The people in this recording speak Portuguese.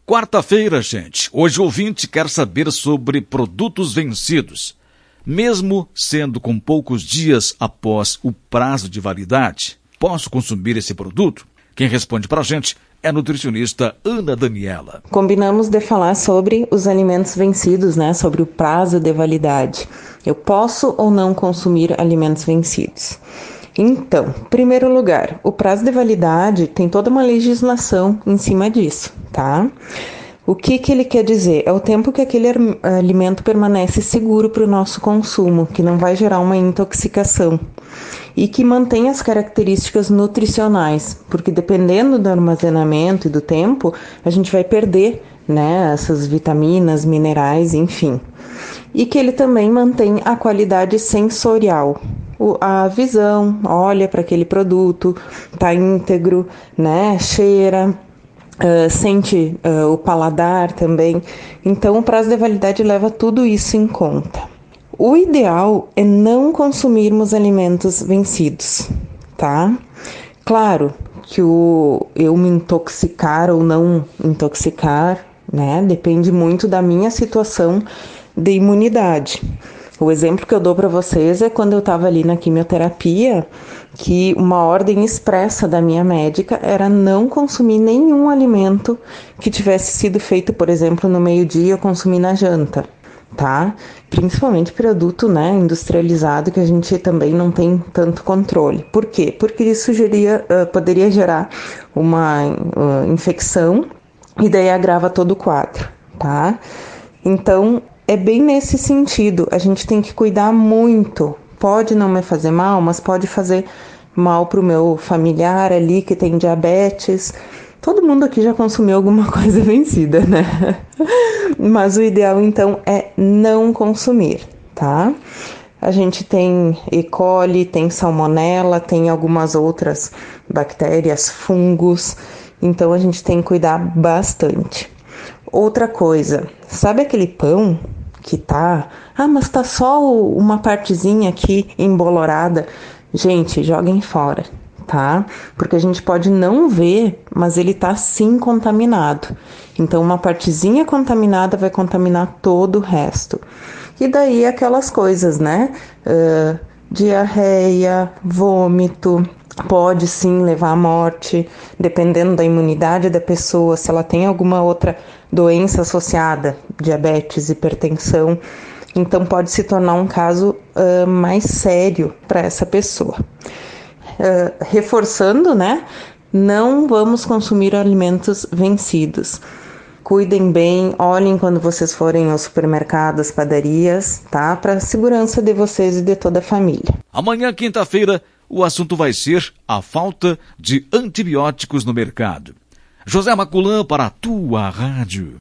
Quarta-feira, gente. Hoje o ouvinte quer saber sobre produtos vencidos. Mesmo sendo com poucos dias após o prazo de validade, posso consumir esse produto? Quem responde para a gente é a nutricionista Ana Daniela. Combinamos de falar sobre os alimentos vencidos, né? Sobre o prazo de validade. Eu posso ou não consumir alimentos vencidos? Então, em primeiro lugar, o prazo de validade tem toda uma legislação em cima disso, tá? O que ele quer dizer? É o tempo que aquele alimento permanece seguro para o nosso consumo, que não vai gerar uma intoxicação e que mantém as características nutricionais, porque dependendo do armazenamento e do tempo, a gente vai perder, né, essas vitaminas, minerais, enfim. E que ele também mantém a qualidade sensorial. A visão, olha para aquele produto, tá íntegro, né? Cheira, sente o paladar também. Então, o prazo de validade leva tudo isso em conta. O ideal é não consumirmos alimentos vencidos, tá? Claro que eu me intoxicar ou não intoxicar, né? Depende muito da minha situação de imunidade. O exemplo que eu dou para vocês é quando eu estava ali na quimioterapia, que uma ordem expressa da minha médica era não consumir nenhum alimento que tivesse sido feito, por exemplo, no meio-dia, eu consumi na janta, tá? Principalmente produto, né, industrializado, que a gente também não tem tanto controle. Por quê? Porque isso poderia gerar uma infecção e daí agrava todo o quadro, tá? Então, é bem nesse sentido, a gente tem que cuidar muito. Pode não me fazer mal, mas pode fazer mal para o meu familiar ali que tem diabetes. Todo mundo aqui já consumiu alguma coisa vencida, né? Mas o ideal, então, é não consumir, tá? A gente tem E. coli, tem salmonela, tem algumas outras bactérias, fungos. Então, a gente tem que cuidar bastante. Outra coisa, sabe aquele pão que mas tá só uma partezinha aqui embolorada? Gente, joguem fora, tá? Porque a gente pode não ver, mas ele tá sim contaminado. Então, uma partezinha contaminada vai contaminar todo o resto. E daí aquelas coisas, né? Diarreia, vômito, pode sim levar à morte, dependendo da imunidade da pessoa, se ela tem alguma outra doença associada, diabetes, hipertensão, então pode se tornar um caso mais sério para essa pessoa. Reforçando, né? Não vamos consumir alimentos vencidos. Cuidem bem, olhem quando vocês forem aos supermercados, padarias, tá? Para a segurança de vocês e de toda a família. Amanhã, quinta-feira, o assunto vai ser a falta de antibióticos no mercado. José Maculã para a tua rádio.